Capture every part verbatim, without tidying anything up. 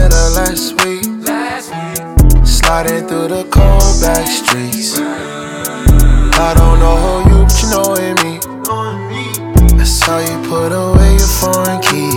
met her last week. Sliding through the cold back streets. I don't know who you, but you knowin' me. I saw you put away your foreign key.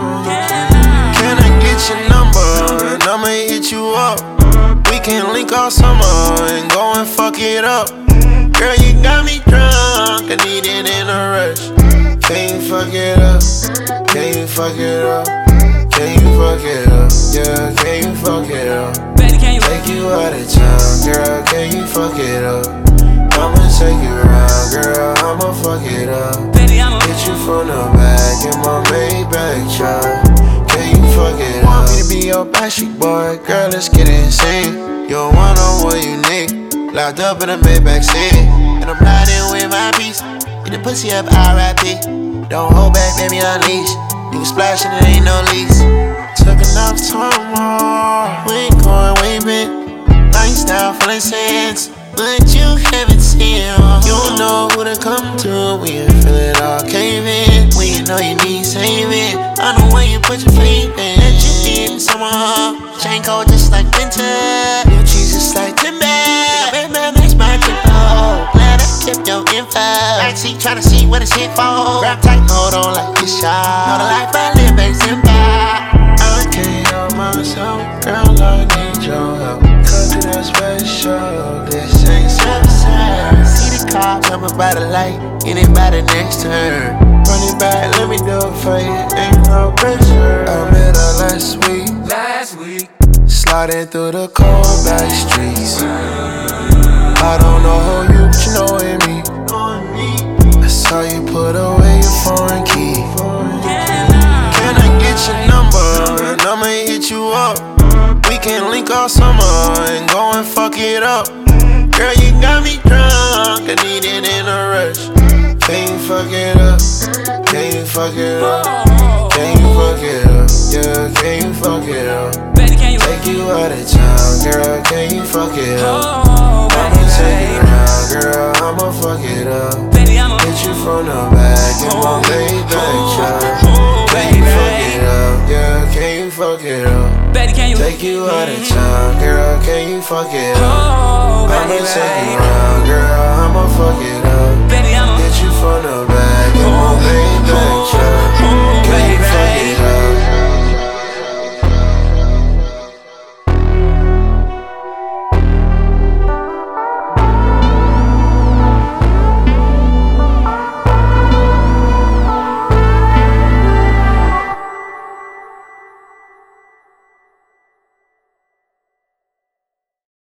Can I get your number and I'ma hit you up? We can link all summer and go and fuck it up. Girl, you got me drunk, I need it in a rush. Can you fuck it up? Can you fuck it up? Can you fuck it up? Yeah, can you fuck it up? Take you out of town, girl, can you fuck it up? I'ma take you around, girl, I'ma fuck it up. Hit you from the back in my Maybach truck. Can you fuck it up? Want me to be your backstreet boy, girl, let's get insane. You're one on what you need, locked up in a Maybach seat. And I'm riding with my piece, get the pussy up R I P. Don't hold back, baby, unleash. You can splash and it ain't no lease. Took enough time off, we ain't going way back. Lifestyle full of sense, but you haven't seen. You don't know who to come to when you feel it all caving. When you know you need saving, I know where you put your faith in. That you need someone, chain cold just like winter, new cheese just like timber. Nigga, man, makes my tempo. Glad I kept your info. Backseat tryna see what it's hit for. Grab tight, hold on like this shot. Know the life I live ain't simple. I can't help myself, girl, I need your help. Cause it is special, this ain't suicide. See the car coming by the light, in it by the next turn. Run it back, let me do it for you, ain't no pressure. I met her last week, Last week. sliding through the cold back streets. I don't know who you, but you knowin' me. I saw you put away your foreign key. Can I get your number and I'ma hit you up? We can link all summer and go and fuck it up. Girl, you got me drunk, I need it in a rush. Can you fuck it up? Can you fuck it up? Can you fuck it up? Yeah, can you fuck it up? Take you out of town, girl, can you fuck it up? I'ma take you around, girl, I'ma fuck it up. Hit you from the back in my Maybach truck. Can you fuck it up? Yeah, can you fuck it up? Take you out of town, girl, can you fuck it up? I'ma take you around, girl, I'ma fuck it up. Hit you from the back in my Maybach truck.